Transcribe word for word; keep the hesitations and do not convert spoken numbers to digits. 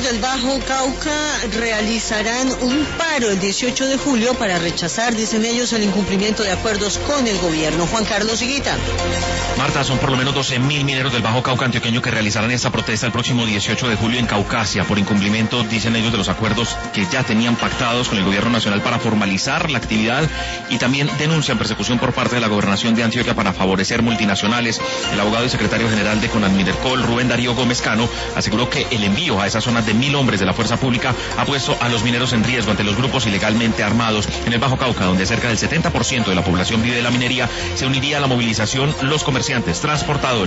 del Bajo Cauca realizarán un paro el dieciocho de julio para rechazar, dicen ellos, el incumplimiento de acuerdos con el gobierno. Juan Carlos Higuita. Marta, son por lo menos doce mil mineros del Bajo Cauca antioqueño que realizarán esta protesta el próximo dieciocho de julio en Caucasia por incumplimiento, dicen ellos, de los acuerdos que ya tenían pactados con el gobierno nacional para formalizar la actividad, y también denuncian persecución por parte de la gobernación de Antioquia para favorecer multinacionales. El abogado y secretario general de Conadmidercol, Rubén Darío Gómez Cano, aseguró que el envío a esas zonas de mil hombres de la fuerza pública ha puesto a los mineros en riesgo ante los grupos ilegalmente armados. En el Bajo Cauca, donde cerca del setenta por ciento de la población vive de la minería, se uniría a la movilización los comerciantes, transportadores,